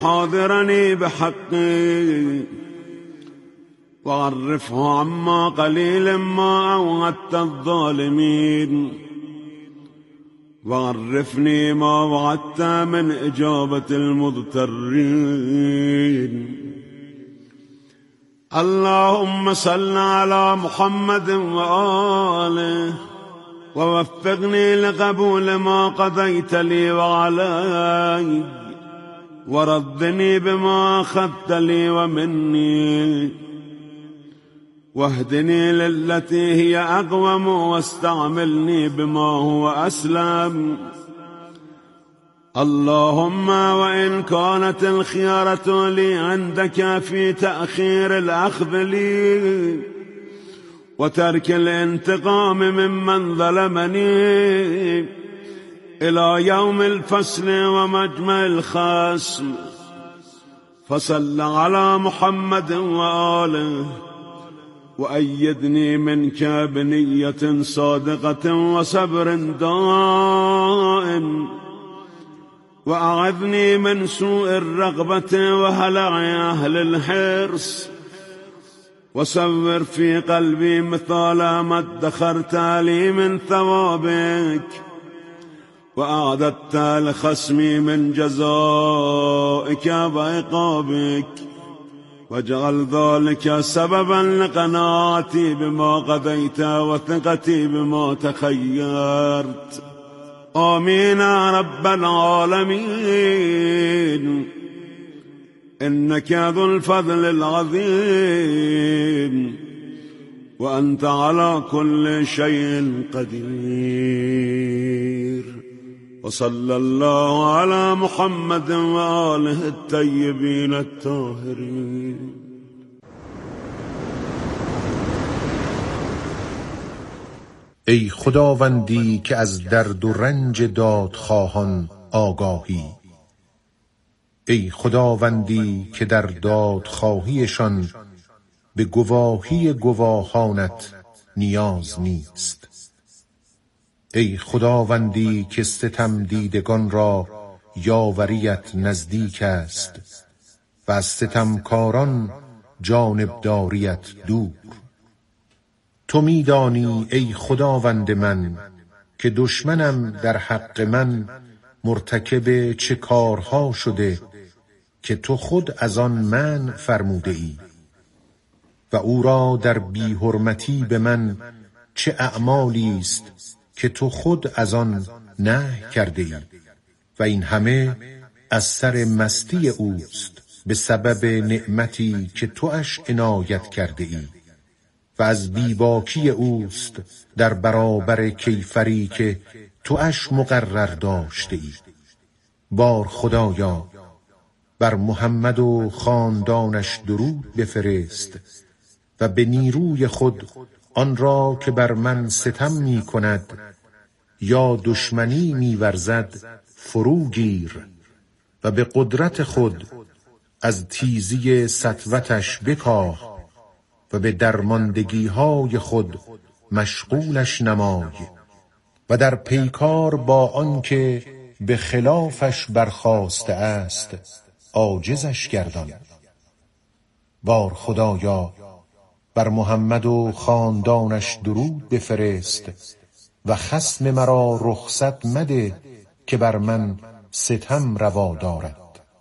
حاضرني بحقي وعرفه عما قليل ما أوعدت الظالمين وعرفني ما وعدت من إجابة المضطرين. اللهم صل على محمد وآله ووفقني لقبول ما قضيت لي وعلي وردني بما أخذت لي ومني واهدني للتي هي أقوم واستعملني بما هو أسلم. اللهم وإن كانت الخيارة لي عندك في تأخير الأخذ لي وترك الانتقام ممن ظلمني إلى يوم الفصل ومجمع الخصم، فصل على محمد وآله وأيدني منك بنية صادقة وصبر دائم، وأعذني من سوء الرغبة وهلع أهل الحرص، وصور في قلبي مثال ما ادخرت لي من ثوابك وأعددت لخصمي من جزائك وعقابك، واجعل ذلك سببا لقناعتي بما قضيت وثقتي بما تخيرت. آمين يا رب العالمين، إنك ذو الفضل العظيم وأنت على كل شيء قدير. وصلى الله على محمد وآله الطيبين الطاهرين. ای خداوندی که از درد و رنج دادخواهان آگاهی، ای خداوندی که در دادخواهیشان به گواهی گواهانت نیاز نیست، ای خداوندی که ستم دیدگان را یاوریت نزدیک است و از ستمکاران جانبداریت دور. تو می‌دانی ای خداوند من که دشمنم در حق من مرتکب چه کارها شده که تو خود از آن منع فرموده ای و او را در بی‌حرمتی به من چه اعمالی است که تو خود از آن نهی کرده ای و این همه از سر مستی اوست به سبب نعمتی که تواش عنایت کرده ای و از بیباکی اوست در برابر کیفری که تواش مقرر داشته ای. بار خدایا بر محمد و خاندانش درود بفرست و به نیروی خود آن را که بر من ستم می کند یا دشمنی می ورزد فرو گیر و به قدرت خود از تیزی سطوتش بکاه و به درماندگی‌های خود مشغولش نمای و در پیکار با آنکه به خلافش برخاسته است عاجزش گردان. بار خدایا بر محمد و خاندانش درود بفرست و خصم مرا رخصت مده که بر من ستم روا دارد.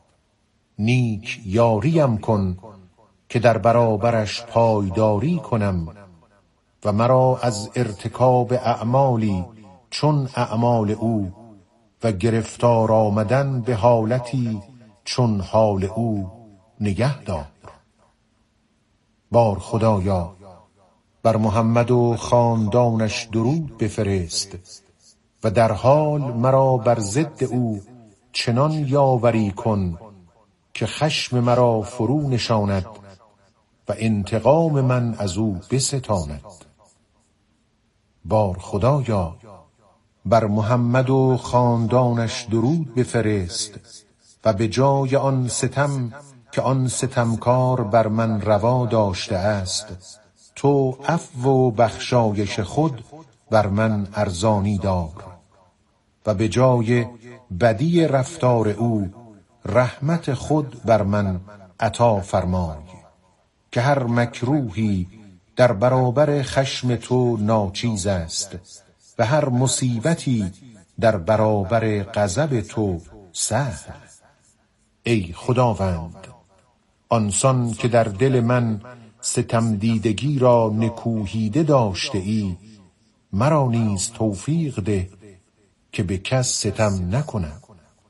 نیک یاریم کن که در برابرش پایداری کنم و مرا از ارتکاب اعمالی چون اعمال او و گرفتار آمدن به حالتی چون حال او نگه دار. بار خدایا بر محمد و خاندانش درود بفرست و در حال مرا بر ضد او چنان یاوری کن که خشم مرا فرو نشاند و انتقام من از او بستاند. بار خدایا بر محمد و خاندانش درود بفرست و به جای آن ستم که آن ستمکار بر من روا داشته است تو عفو و بخشایش خود بر من ارزانی دار و به جای بدی رفتار او رحمت خود بر من عطا فرمای، که هر مکروهی در برابر خشم تو ناچیز است و هر مصیبتی در برابر غضب تو سهل. ای خداوند، آنسان که در دل من ستم دیدگی را نکوهیده داشته ای، مرا نیز توفیق ده که به کس ستم نکنم.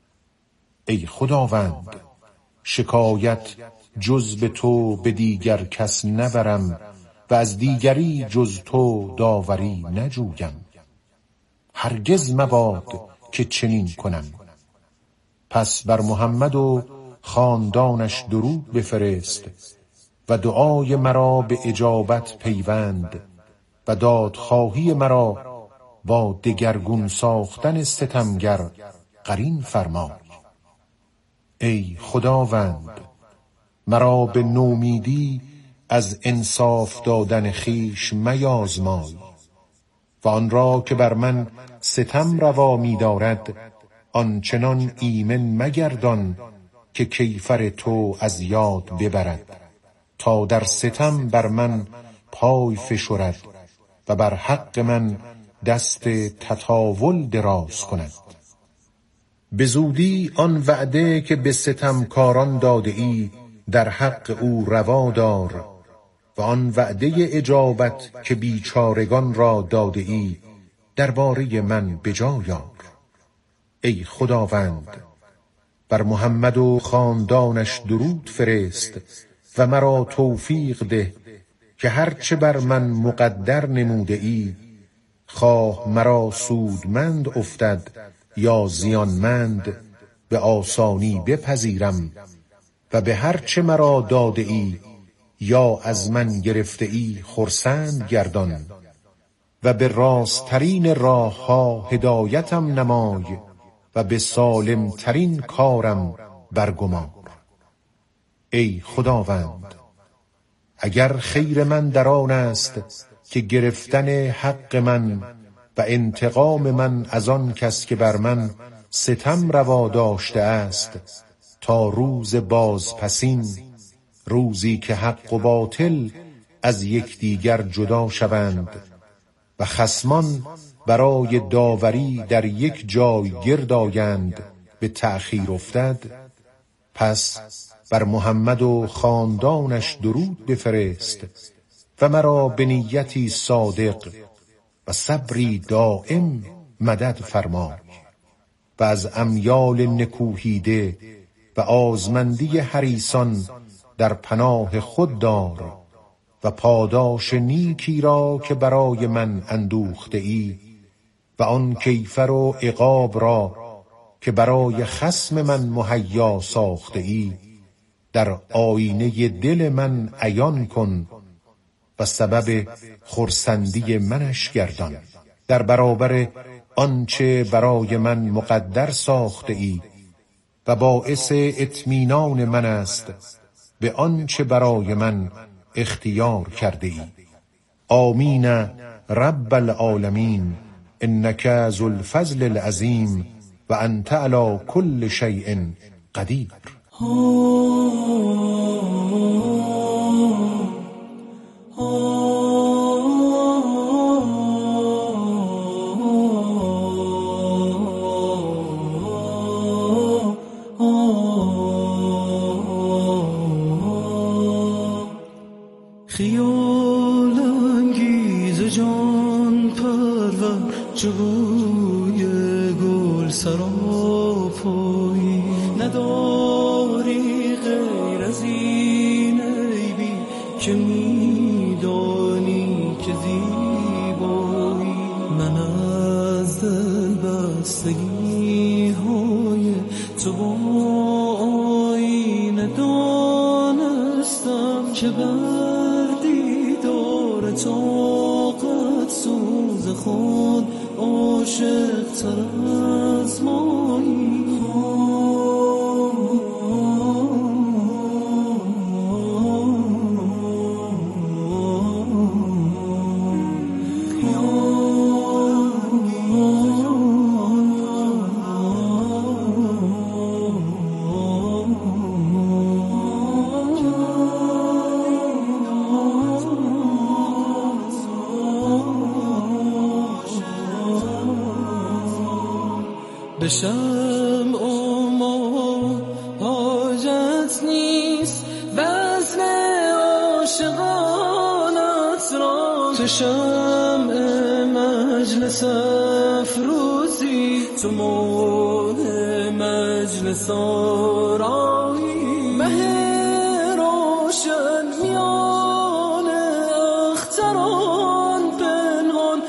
ای خداوند، شکایت جز به تو به دیگر کس نبرم و از دیگری جز تو داوری نجویم. هرگز مباد که چنین کنم. پس بر محمد و خاندانش درود بفرست و دعای مرا به اجابت پیوند و دادخواهی مرا با دگرگون ساختن ستمگر قرین فرمای. ای خداوند، مرا به نومیدی از انصاف دادن خویش میازمای و آن را که بر من ستم روا می دارد آنچنان ایمن مگردان که کیفر تو از یاد ببرد، تا در ستم بر من پای فشرد و بر حق من دست تطاول دراز کند. به زودی آن وعده که به ستمکاران داده ای در حق او روا دار و آن وعده اجابت که بیچارگان را داده ای درباره من بجا یار. ای خداوند، بر محمد و خاندانش درود فرست و مرا توفیق ده که هرچه بر من مقدر نموده ای، خواه مرا سودمند افتد یا زیانمند، به آسانی بپذیرم و به هرچه مرا داده ای یا از من گرفته ای خرسند گردان و به راستترین راه ها هدایتم نمای و به سالم ترین کارم برگمار. ای خداوند، اگر خیر من در آن است که گرفتن حق من و انتقام من از آن کس که بر من ستم روا داشته است تا روز بازپسین، روزی که حق و باطل از یکدیگر جدا شوند و خصمان برای داوری در یک جای گرد آیند، به تأخیر افتد، پس بر محمد و خاندانش درود بفرست و مرا به نیتی صادق و صبری دائم مدد فرمای و از امیال نکوهیده و آزمندی حریصان در پناه خود دار و پاداش نیکی را که برای من اندوخته ای و آن کیفر و عقاب را که برای خصم من مهیا ساخته ای در آینه دل من عیان کن و سبب خرسندی منش گردان. در برابر آنچه برای من مقدر ساخته ای و باعث اطمینان من است به آنچه برای من اختیار کرده ای. آمین رب العالمین، انک ذو الفضل العظیم و انت علی کل شیء قدیر. خیال انگیز جان پرور جوی گل سراپایی، نداری غیر از این عیبی که میدانی که زیبایی. من از دل بستگی های تو با آینه دانستم که طاقت سوز خود عاشق تر از مایی. شمع و ما حاجت نیست وزن عاشقانت را. تو شمع مجلس افروزی، تو ماه مجلس آرایی، مه روشن میان اختران پنهان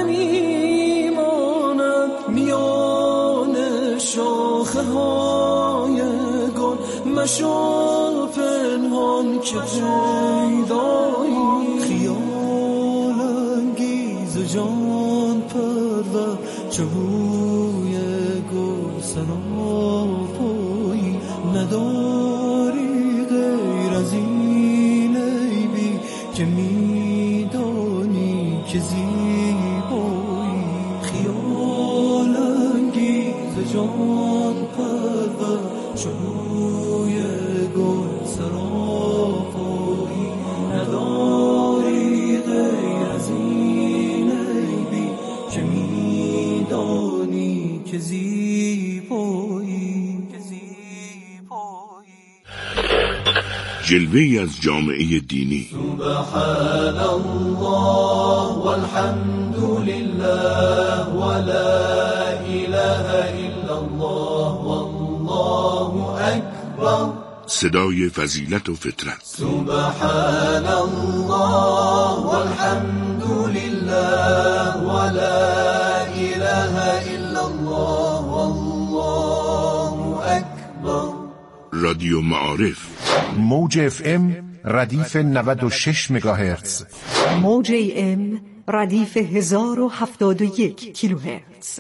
نمیماند، میان شاخه های گل مشو پنهان که پیدایی. خیال انگیز جان پرور چوبوی گل سراپایی، نداری غیر از این عیبی که میدانی که زیبایی. خیال انگیز جان پرور چوبوی گل سراپایی، نداری غیر از این عیبی که میدانی که زیبایی. جلوه‌ای از جامعه دینی. سبحان الله والحمد لله ولا اله الا الله والله اکبر. صدای فضیلت و فطرت. سبحان الله والحمد لله ولا اله الا الله والله اکبر. رادیو معارف. موج FM ردیف 96 مگاهرتز، موج AM ردیف 1071 کیلوهرتز.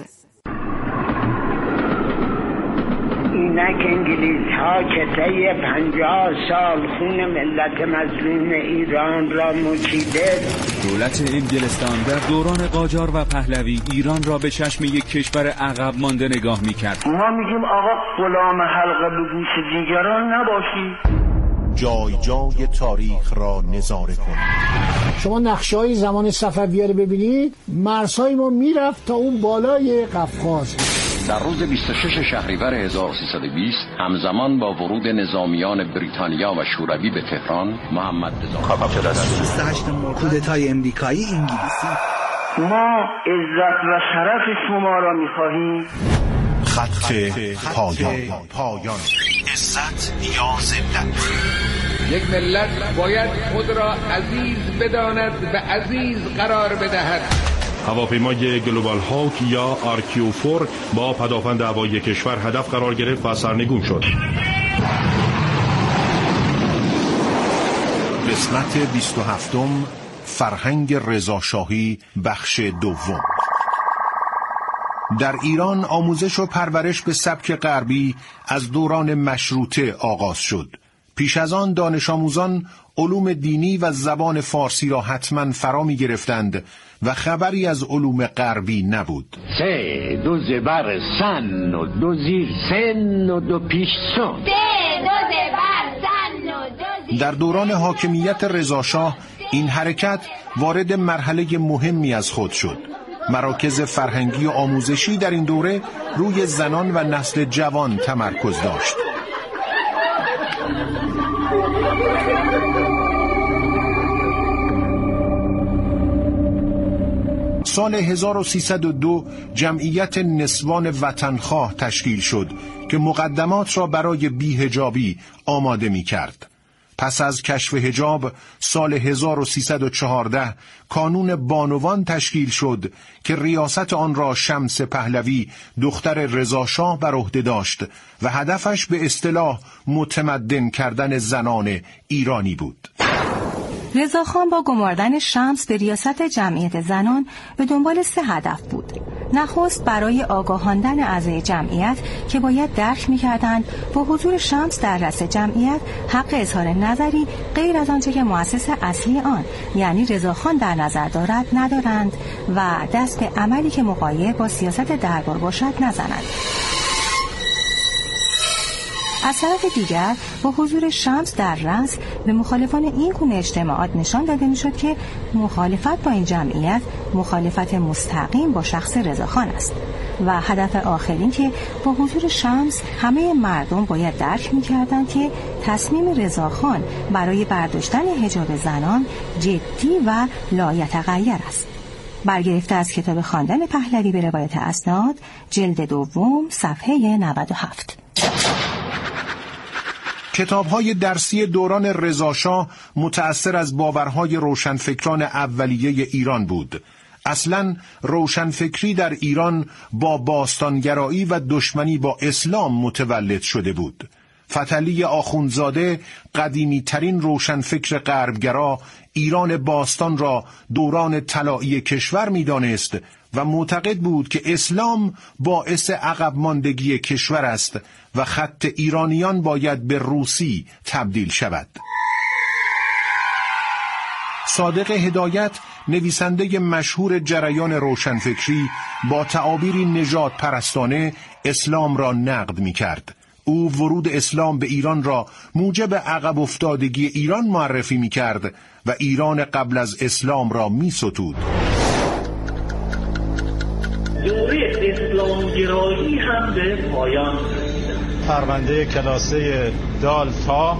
اینک انگلیس ها که طی 50 سال خون ملت مظلوم ایران را مچیده. دولت انگلستان در دوران قاجار و پهلوی ایران را به چشم یک کشور عقب مانده نگاه می‌کرد. ما میگیم آقا غلام حلقه به گوش دیگران نباشی. جای جای تاریخ را نظاره کنید. شما نقشه‌های زمان صفویه رو ببینید، مرزهای ما میرفت تا اون بالای قفقاز. در روز 26 شهریور 1320 همزمان با ورود نظامیان بریتانیا و شوروی به تهران، محمد رضا 28 کودتای امریکایی انگلیسی. ما عزت و شرف شما را می‌خواهیم. خط پایان. عزت یا ذلت. یک ملت باید خود را عزیز بداند و عزیز قرار بدهد. هواپیمای گلوبال هاوک یا RQ-4 با پدافند هوایی کشور هدف قرار گرفت و سرنگون شد. قسمت 27 فرهنگ رضاشاهی بخش دوم. در ایران آموزش و پرورش به سبک غربی از دوران مشروطه آغاز شد. پیش از آن دانش آموزان علوم دینی و زبان فارسی را حتما فرا می گرفتند و خبری از علوم غربی نبود. 3 2 زبر سن و 2 زیر سن و 2 پیش سن. 3 2 زبر سن و 2 زیر. در دوران حاکمیت رضاشاه این حرکت وارد مرحله مهمی از خود شد. مراکز فرهنگی و آموزشی در این دوره روی زنان و نسل جوان تمرکز داشت. سال 1302 جمعیت نسوان وطنخواه تشکیل شد که مقدمات را برای بی‌حجابی آماده می کرد. پس از کشف حجاب سال 1314 کانون بانوان تشکیل شد که ریاست آن را شمس پهلوی دختر رضاشاه بر عهده داشت و هدفش به اصطلاح متمدن کردن زنان ایرانی بود. رضاخان با گماردن شمس به ریاست جمعیت زنان به دنبال 3 هدف بود. نخست برای آگاهاندن اعضای جمعیت که باید درک می‌کردند با حضور شمس در رأس جمعیت حق اظهار نظری غیر از آنچه که مؤسس اصلی آن یعنی رضاخان در نظر دارد ندارند و دست به عملی که مغایر با سیاست دربار باشد نزنند. از طرف دیگر با حضور شمس در رأس به مخالفان این گونه اجتماعات نشان داده میشد که مخالفت با این جمعیت مخالفت مستقیم با شخص رضاخان است و هدف آخر این که با حضور شمس همه مردم باید درک می‌کردند که تصمیم رضاخان برای برداشتن حجاب زنان جدی و لایتغیر است. برگرفته از کتاب خواندن پهلوی به روایت اسناد، جلد دوم، صفحه 97. کتاب‌های درسی دوران رضاشاه متأثر از باورهای روشنفکران اولیه ایران بود. اصلاً روشنفکری در ایران با باستانگرایی و دشمنی با اسلام متولد شده بود. فتحعلی آخوندزاده، قدیمی ترین روشنفکر غربگرا، ایران باستان را دوران طلایی کشور می‌دانست و معتقد بود که اسلام باعث عقب ماندگی کشور است و خط ایرانیان باید به روسی تبدیل شود. صادق هدایت، نویسنده مشهور جریان روشنفکری، با تعابیری نژاد پرستانه اسلام را نقد می‌کرد. او ورود اسلام به ایران را موجب عقب افتادگی ایران معرفی می‌کرد و ایران قبل از اسلام را می‌ستود. دوره اسلامگرایی هم به پایان پرونده کلاسه دال تا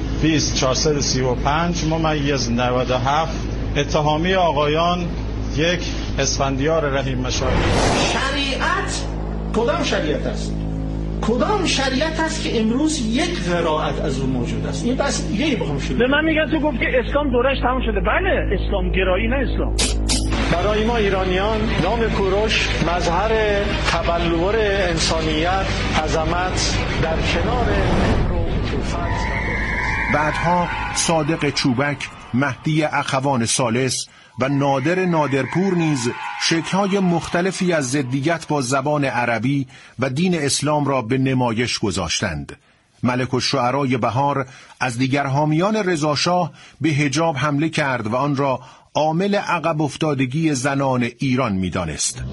20435 ممیز 97 اتهامی آقایان 1 اسفندیار رحیم مشایی. شریعت کدام شریعت است؟ کدام شریعت است که امروز یک قرائت از اون موجود است؟ این بحث دیگه ای بخوام شده. به من میگن تو گفت که اسلام دورش تموم شده. بله، اسلام گرایی نه اسلام. برای ما ایرانیان نام کوروش مظهر تبلور انسانیت، عظمت در کنار مهر و عطوفت. بعدها صادق چوبک، مهدی اخوان ثالث و نادر نادرپور نیز شکل‌های مختلفی از ضدیت با زبان عربی و دین اسلام را به نمایش گذاشتند. ملک الشعرای بهار از دیگر حامیان رضاشاه به حجاب حمله کرد و آن را عامل عقب افتادگی زنان ایران می‌دانست.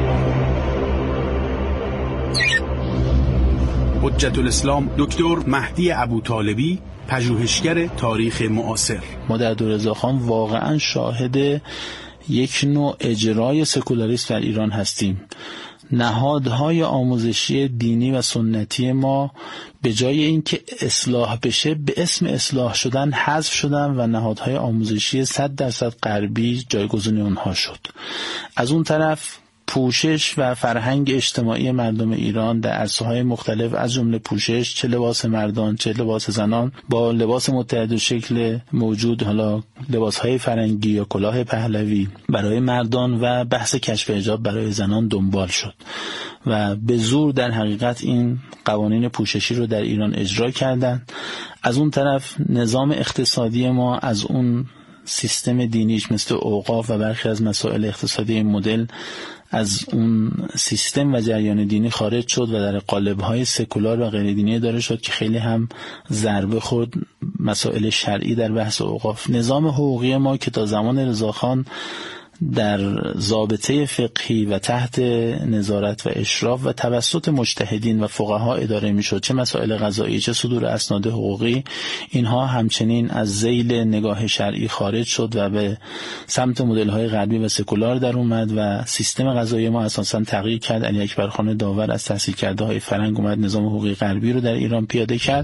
حجت الاسلام دکتر مهدی ابوطالبی، پژوهشگر تاریخ معاصر. ما در دور رضاخان واقعا شاهد یک نوع اجرای سکولاریسم در ایران هستیم. نهادهای آموزشی دینی و سنتی ما به جای اینکه اصلاح بشه به اسم اصلاح شدن حذف شدن و نهادهای آموزشی 100% غربی جایگزین اونها شد. از اون طرف پوشش و فرهنگ اجتماعی مردم ایران در عرصه‌های مختلف از جمله پوشش، چه لباس مردان چه لباس زنان، با لباس متعدد شکل موجود، حالا لباس‌های فرنگی یا کلاه پهلوی برای مردان و بحث کشف حجاب برای زنان دنبال شد و به زور در حقیقت این قوانین پوششی رو در ایران اجرا کردند. از اون طرف نظام اقتصادی ما از اون سیستم دینیش مثل اوقاف و برخی از مسائل اقتصادی مدل از اون سیستم و جریان دینی خارج شد و در قالب‌های سکولار و غیر دینی داره شد که خیلی هم ضربه خورد مسائل شرعی در بحث اوقاف. نظام حقوقی ما که تا زمان رضاخان در ضابطه فقهی و تحت نظارت و اشراف و توسط مجتهدین و فقها اداره میشد، چه مسائل قضایی چه صدور اسناد حقوقی، اینها همچنین از ذیل نگاه شرعی خارج شد و به سمت مدل‌های غربی و سکولار در اومد و سیستم قضایی ما اساساً تغییر کرد. علی اکبر خان داور از تحصیل کرده های فرنگ اومد نظام حقوقی غربی رو در ایران پیاده کرد.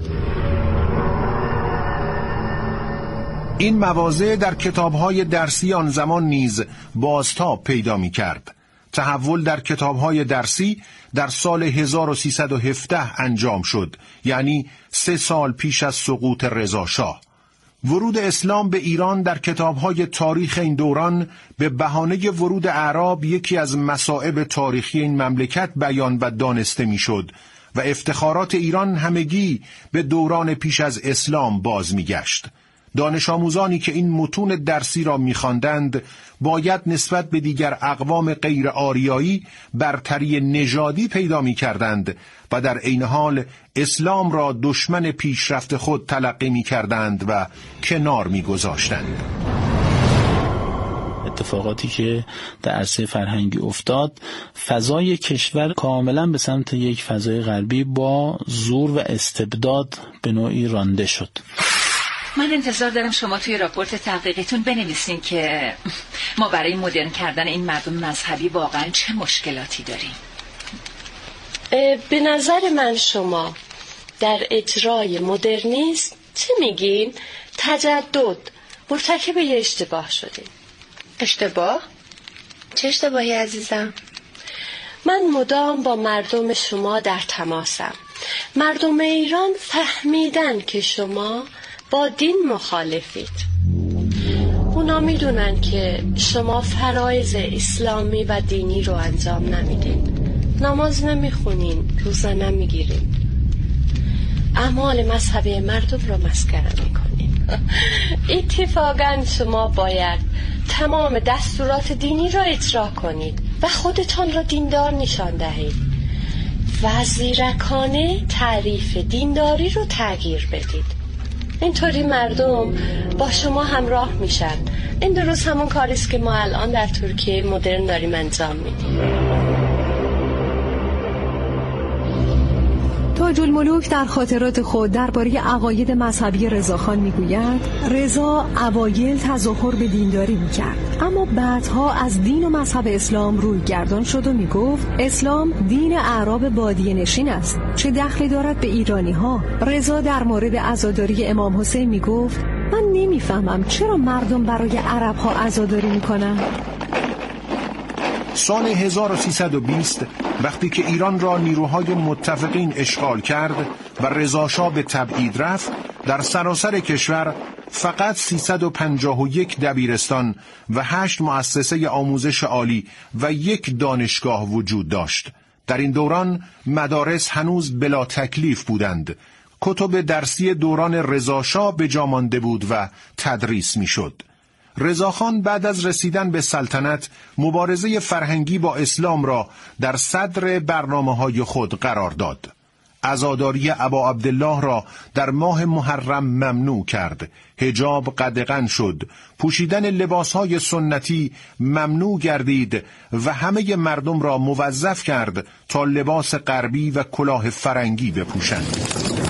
این مواضع در کتاب‌های درسی آن زمان نیز بازتاب پیدا می‌کرد. تحول در کتاب‌های درسی در سال 1317 انجام شد، یعنی 3 سال پیش از سقوط رضاشاه. ورود اسلام به ایران در کتاب‌های تاریخ این دوران به بهانه ورود اعراب یکی از مصائب تاریخی این مملکت بیان و دانسته می‌شد و افتخارات ایران همگی به دوران پیش از اسلام باز می‌گشت. دانش آموزانی که این متون درسی را می‌خواندند باید نسبت به دیگر اقوام غیر آریایی برتری نژادی پیدا می‌کردند و در عین حال اسلام را دشمن پیشرفت خود تلقی می‌کردند و کنار می‌گذاشتند. اتفاقاتی که در عرصه فرهنگی افتاد، فضای کشور کاملا به سمت یک فضای غربی با زور و استبداد به نوعی رانده شد. من انتظار دارم شما توی راپورت تحقیقیتون بنویسین که ما برای مدرن کردن این مردم مذهبی واقعا چه مشکلاتی داریم. به نظر من شما در اجرای مدرنیسم چه میگین؟ تجدد مرتکب یه اشتباه شدیم. اشتباه؟ چه اشتباهی عزیزم؟ من مدام با مردم شما در تماسم. مردم ایران فهمیدن که شما با دین مخالفید. اونا میدونن که شما فرایض اسلامی و دینی رو انجام نمیدین، نماز نمیخونین، روزه نمیگیرین، اعمال مذهبی مردم رو مسخره میکنین. اتفاقا شما باید تمام دستورات دینی رو اجرا کنید و خودتان را دیندار نشان دهید و زیرکانه تعریف دینداری رو تغییر بدید. اینطوری مردم با شما همراه میشن. این درست همون کاریست که ما الان در ترکیه مدرن داریم انجام میدیم. تاج الملوک در خاطرات خود درباره عقاید مذهبی رضاخان میگوید رضا اوایل تظاهر به دینداری میکرد، اما بعدها از دین و مذهب اسلام روی گردان شد و میگفت اسلام دین اعراب بادیه نشین است، چه دخلی دارد به ایرانی ها. رضا در مورد عزاداری امام حسین میگفت من نمیفهمم چرا مردم برای عرب ها عزاداری میکنن. سال 1320 وقتی که ایران را نیروهای متفقین اشغال کرد و رضاشاه به تبعید رفت، در سراسر کشور فقط 351 دبیرستان و 8 مؤسسه آموزش عالی و 1 دانشگاه وجود داشت. در این دوران مدارس هنوز بلا تکلیف بودند. کتب درسی دوران رضاشاه به جا مانده بود و تدریس میشد. رضاخان بعد از رسیدن به سلطنت مبارزه فرهنگی با اسلام را در صدر برنامه‌های خود قرار داد. عزاداری ابا عبدالله را در ماه محرم ممنوع کرد. حجاب قدغن شد. پوشیدن لباسهای سنتی ممنوع گردید و همه مردم را موظف کرد تا لباس غربی و کلاه فرنگی بپوشند.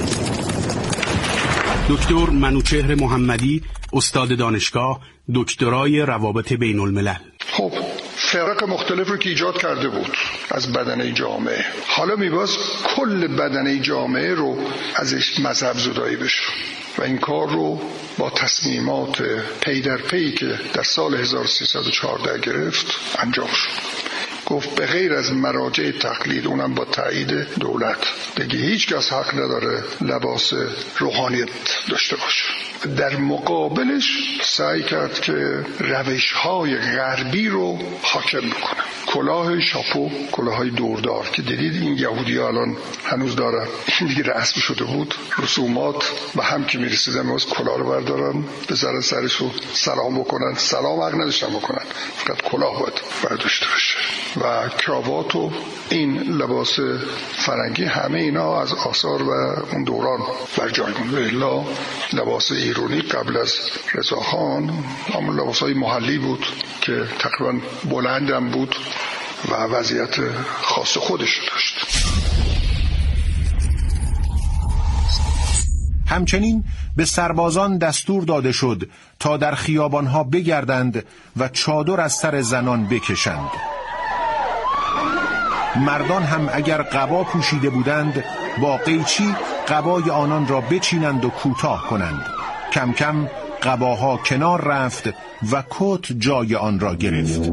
دکتر منوچهر محمدی، استاد دانشگاه، دکترای روابط بین الملل. خب فرق مختلف رو که ایجاد کرده بود از بدنه جامعه، حالا میباز کل بدنه جامعه رو ازش مذهب زدایی بشه و این کار رو با تصمیمات پی در پی که در سال 1314 گرفت انجام شد. گفت به غیر از مراجع تقلید، اونم با تایید دولت، دیگه هیچ کس حق نداره لباس روحانیت داشته باشه. در مقابلش سعی کرد که روش‌های غربی رو حاکم بکنه. کلاه شاپو، کلاه‌های دوردار که دیدید این یهودی‌ها الان هنوز دارن، این دیگه رسم شده بود. رسومات و هم که می‌رسیدن می‌خواست کلاه رو بردارن، بذارن سرش رو سلام بکنن. سلام حق نداشتن بکنن، فقط کلاه باید برداشته بشه. و کراوات و این لباس فرنگی، همه اینا از آثار و اون دوران برجای مونده. الا لباس ایرانی قبل از رضاخان همون لباسای محلی بود که تقریبا بلندم بود و وضعیت خاص خودش داشت. همچنین به سربازان دستور داده شد تا در خیابانها بگردند و چادر از سر زنان بکشند. مردان هم اگر قبا پوشیده بودند با قیچی قبای آنان را بچینند و کوتاه کنند. کم کم قباها کنار رفت و کت جای آن را گرفت.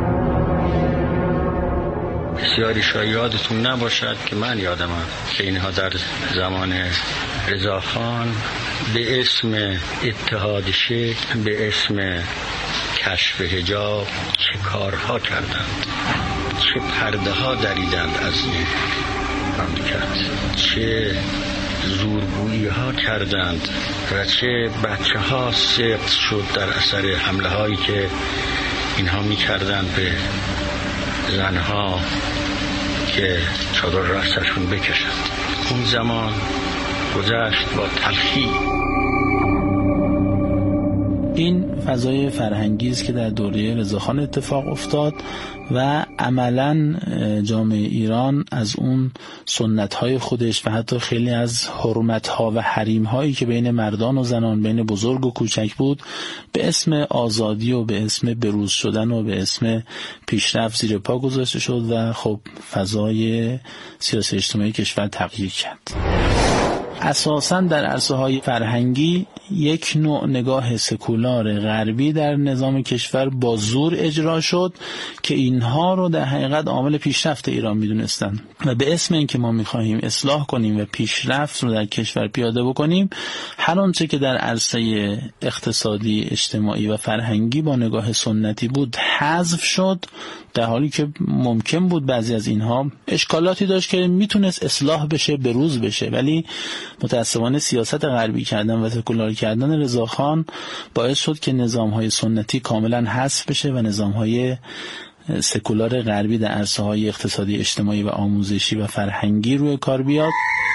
بسیاری شاید یادتون نباشد که من یادمم که اینها در زمان رضاخان به اسم اتحاد شکل، به اسم کشف حجاب چه کارها کردند، چه پرده ها دریدند از این مملکت، چه زورگویی ها کردند و چه بچه ها سقط شد در اثر حمله هایی که اینها می کردند به زنها که چادر را از سرشون بکشند. اون زمان گذشت با تلخی. این فضای فرهنگی است که در دوره رضاخان اتفاق افتاد و عملاً جامعه ایران از اون سنت‌های خودش و حتی خیلی از حرمت‌ها و حریم‌هایی که بین مردان و زنان، بین بزرگ و کوچک بود، به اسم آزادی و به اسم بروز شدن و به اسم پیشرفت زیر پا گذاشته شد و خب فضای سیاسی اجتماعی کشور تغییر کرد. اساساً در عرصه‌های فرهنگی یک نوع نگاه سکولار غربی در نظام کشور با زور اجرا شد که اینها رو در حقیقت عامل پیشرفت ایران می‌دونستن و به اسم اینکه ما می‌خواهیم اصلاح کنیم و پیشرفت رو در کشور پیاده بکنیم، هر آنچه که در عرصه اقتصادی، اجتماعی و فرهنگی با نگاه سنتی بود حذف شد، در حالی که ممکن بود بعضی از اینها اشکالاتی داشت که میتونست اصلاح بشه، بروز بشه، ولی متأسفانه سیاست غربی کردن و سکولار کردن رضاخان باعث شد که نظام‌های سنتی کاملا حذف بشه و نظام‌های سکولار غربی در عرصه‌های اقتصادی، اجتماعی و آموزشی و فرهنگی روی کار بیاد.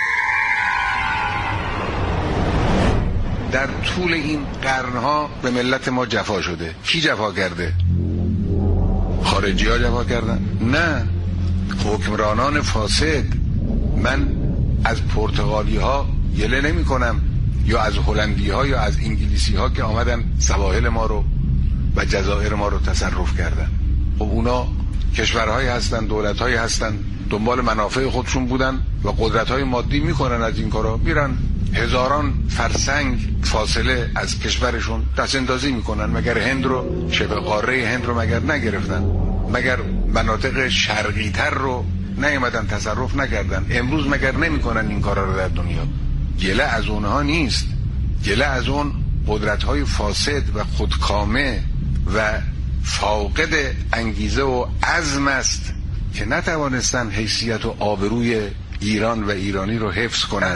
در طول این قرنها به ملت ما جفا شده. کی جفا کرده؟ خارجی ها جفا کردن؟ نه، حکمرانان فاسد. من از پرتغالی ها گله نمی کنم یا از هلندی ها یا از انگلیسی ها که آمدن سواحل ما رو و جزایر ما رو تصرف کردن. خب اونا کشورهایی هستن، دولتهایی هستن، دنبال منافع خودشون بودن و قدرت‌های مادی میکنن از این کارا، میرن هزاران فرسنگ فاصله از کشورشون دست اندازی میکنن. مگر هند رو، شبه قاره هند رو مگر نگرفتن؟ مگر مناطق شرقی تر رو نیامدن تصرف نکردن؟ امروز مگر نمیکنن این کارا رو در دنیا؟ گله از اونها نیست، گله از اون قدرت‌های فاسد و خودکامه و فاقد انگیزه و عزم است که نتوانستن حیثیت و آبروی ایران و ایرانی رو حفظ کنن.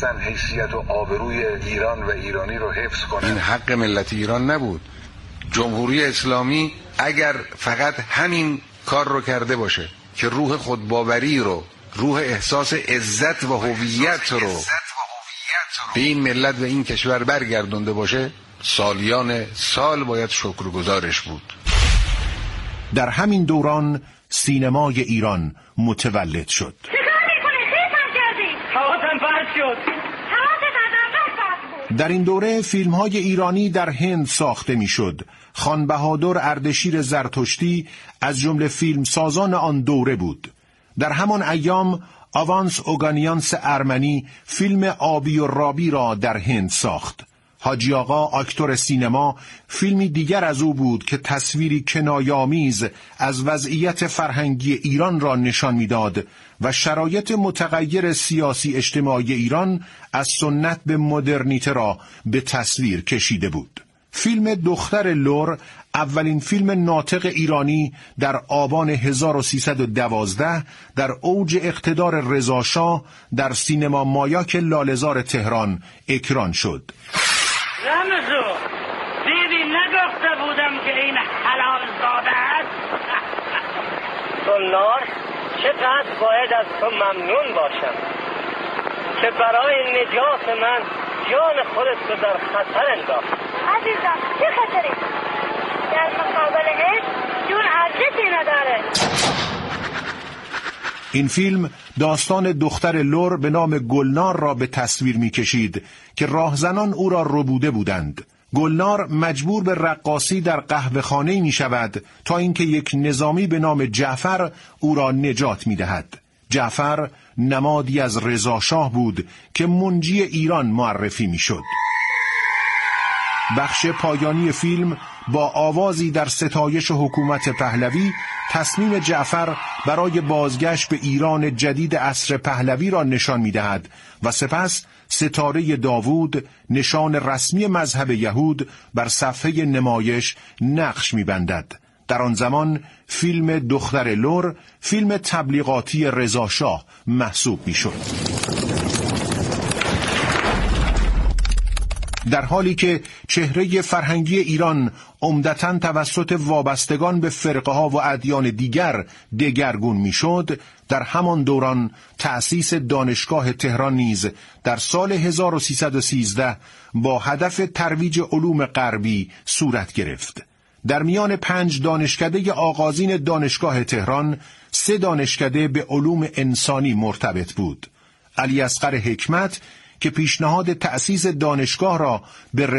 این حق ملت ایران نبود. جمهوری اسلامی اگر فقط همین کار رو کرده باشه که روح خودباوری رو، روح احساس عزت و هویت رو به این ملت و این کشور برگردونده باشه، سالیان سال باید شکرگزارش بود. در همین دوران سینمای ایران متولد شد. در این دوره فیلم‌های ایرانی در هند ساخته می‌شد. خان بهادر اردشیر زرتشتی از جمله فیلمسازان آن دوره بود. در همان ایام آوانس اوگانیانس ارمنی فیلم آبی و رابی را در هند ساخت. حاجی آقا آکتور سینما فیلمی دیگر از او بود که تصویری کنایه‌آمیز از وضعیت فرهنگی ایران را نشان می‌داد و شرایط متغیر سیاسی اجتماعی ایران از سنت به مدرنیته را به تصویر کشیده بود. فیلم دختر لور اولین فیلم ناطق ایرانی در آبان 1312 در اوج اقتدار رضاشاه در سینما مایاک لاله‌زار تهران اکران شد. رمزو دیدی نگفته بودم که این حلال زاده است؟ سنار چقدر باید از تو ممنون باشم که برای نجات من جان خودت رو در خطر انداخت. عزیزم چه خطری؟ در مقابل عشق جون ارزشی نداره. این فیلم داستان دختر لور به نام گلنار را به تصویر می کشید که راهزنان او را ربوده بودند. گلنار مجبور به رقاصی در قهوه‌خانه‌ای می شود تا اینکه یک نظامی به نام جعفر او را نجات می دهد. جعفر نمادی از رضاشاه بود که منجی ایران معرفی می شد. بخش پایانی فیلم با آوازی در ستایش حکومت پهلوی تصمیم جعفر برای بازگشت به ایران جدید عصر پهلوی را نشان می‌دهد و سپس ستاره داوود، نشان رسمی مذهب یهود، بر صفحه نمایش نقش می‌بندد. در آن زمان فیلم دختر لور فیلم تبلیغاتی رضاشاه محسوب می‌شد. در حالی که چهره فرهنگی ایران عمدتاً توسط وابستگان به فرقه‌ها و ادیان دیگر دگرگون میشد، در همان دوران تأسیس دانشگاه تهران نیز در سال 1313 با هدف ترویج علوم غربی صورت گرفت. در میان 5 دانشکده آغازین دانشگاه تهران 3 دانشکده به علوم انسانی مرتبط بود. علی اصغر حکمت که پیشنهاد تأسیس دانشگاه را به